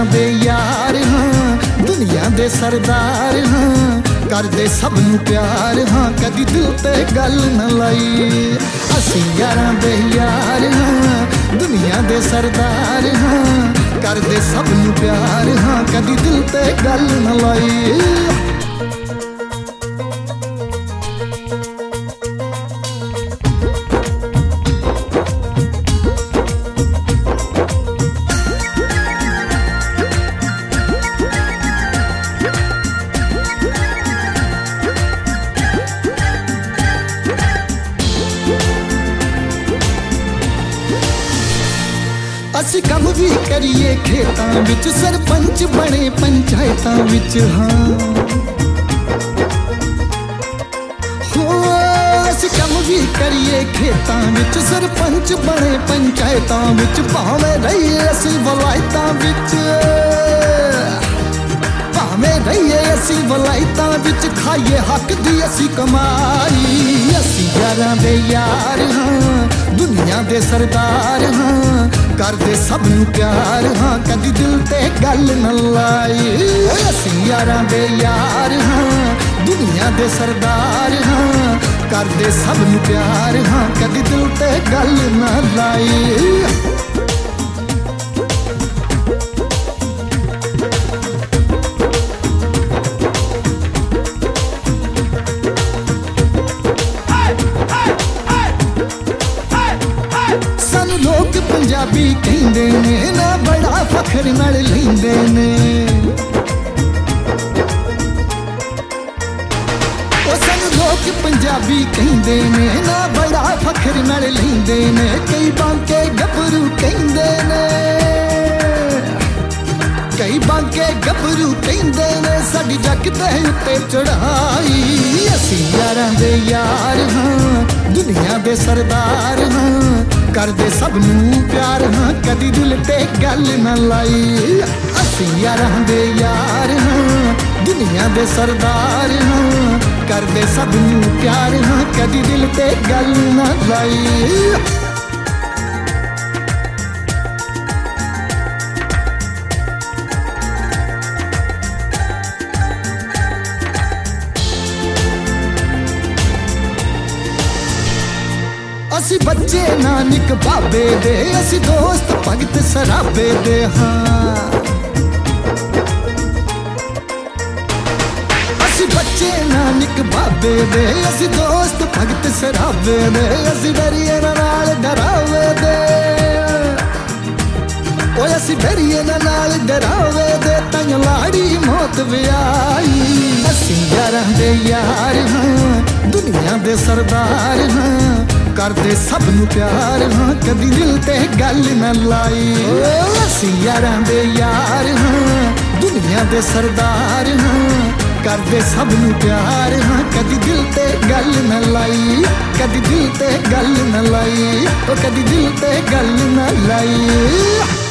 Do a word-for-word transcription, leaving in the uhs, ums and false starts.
दे यार हाँ, दुनिया दे सरदार हाँ, करदे सब नू प्यार हाँ, कदी दिल ते गल न लाई। असी यारां दे यार हाँ, दुनिया दे सरदार हाँ, करदे सब नू प्यार हाँ, कदी दिल ते गल न लाई। असी कम भी करिए खेतां विच, सरपंच बने पंचायतां विच हाँ। हो असी कम भी करिए खेतां विच, सरपंच बने पंचायतां विच, भावें रहिए असी वलायतां विच, भावें रहिए असी वलायतां विच, खाइए हक दी असी कमाई। असी यारां दे यार हाँ, दुनिया दे सरदार हाँ, करदे सब नू प्यार हाँ, कदी दिल ते गल न लाई। असी यारां दे यार हाँ, दुनिया दे सरदार हाँ, करदे सब नू प्यार हाँ, कदी दिल ते गल न लाई। लोग पंजाबी कहंदे ने ना, बड़ा फखर नाल लैंदे ने। ओ सन लोग पंजाबी कहंदे ने ना, बड़ा फखर नाल लैंदे ने। कई बांके गभरू कहंदे ने, कई बांके गभरू कहंदे ने, साडी जग दे उत्ते चढ़ाई। असी यारां दे यार हाँ, दुनिया दे सरदार हाँ, करदे सब नू प्यार हाँ, कदी दिल ते गल न लाई। असी यारां दे यार हाँ, दुनिया दे सरदार हाँ, करदे सब नू प्यार हाँ, कदी दिल ते गल न लाई। असी बच्चे नानक बाबे दे, असी दोस्त भगत सराबे दे हाँ। असी बच्चे नानक बाबे दे, असी दोस्त भगत सराबे दे, असी डरिए नाल डरावे दे। ओए असी डरिए नाल डरावे दे, तंग लाड़ी मौत व्याई। असी यारां दे यार हाँ, दुनिया दे सरदार हाँ, करदे सब नू प्यार हाँ, कदी दिल ते गल न लाई। असी यारां दे यार हाँ, दुनिया दे सरदार हाँ, करदे सब नू प्यार हाँ, कदी दिल ते गल न लाई। कदी दिल ते गल न लाई, ओ कदी दिल ते गल न लाई।